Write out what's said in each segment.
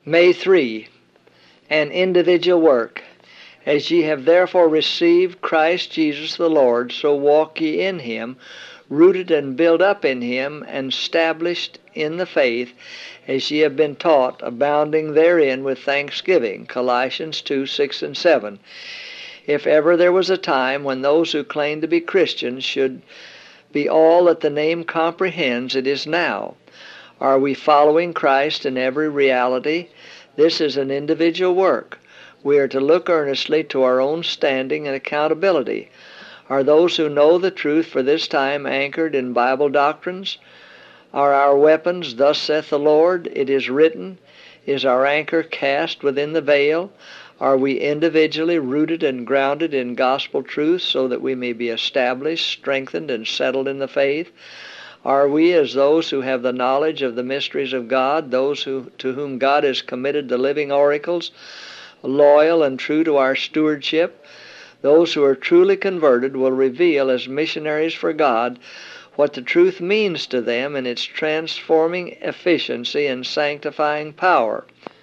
May 3. An individual work. As ye have therefore received Christ Jesus the Lord, so walk ye in him, rooted and built up in him, and established in the faith, as ye have been taught, abounding therein with thanksgiving. Colossians 2, 6 and 7. If ever there was a time when those who claim to be Christians should be all that the name comprehends, it is now. Are we following Christ in every reality? This is an individual work. We are to look earnestly to our own standing and accountability. Are those who know the truth for this time anchored in Bible doctrines? Are our weapons, thus saith the Lord, it is written? Is our anchor cast within the veil? Are we individually rooted and grounded in gospel truth so that we may be established, strengthened, and settled in the faith? Are we, as those who have the knowledge of the mysteries of God, those to whom God has committed the living oracles, loyal and true to our stewardship? Those who are truly converted will reveal as missionaries for God what the truth means to them in its transforming efficiency and sanctifying power.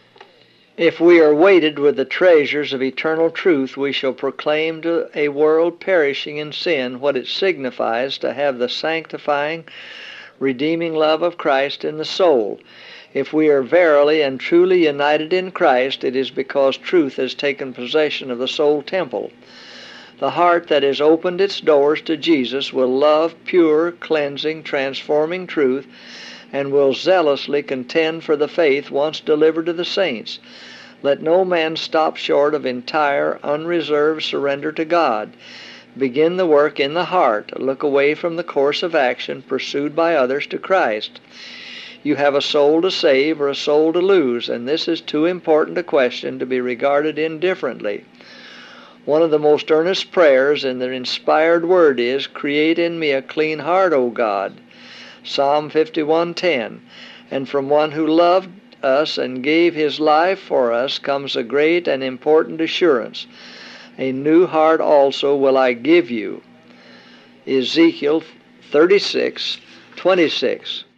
If we are weighted with the treasures of eternal truth, we shall proclaim to a world perishing in sin what it signifies to have the sanctifying, redeeming love of Christ in the soul. If we are verily and truly united in Christ, it is because truth has taken possession of the soul temple. The heart that has opened its doors to Jesus will love pure, cleansing, transforming truth, and will zealously contend for the faith once delivered to the saints. Let no man stop short of entire, unreserved surrender to God. Begin the work in the heart. Look away from the course of action pursued by others to Christ. You have a soul to save or a soul to lose, and this is too important a question to be regarded indifferently. One of the most earnest prayers in the inspired word is, "Create in me a clean heart, O God." Psalm 51:10. And from one who loved us and gave his life for us comes a great and important assurance. A new heart also will I give you. Ezekiel 36:26.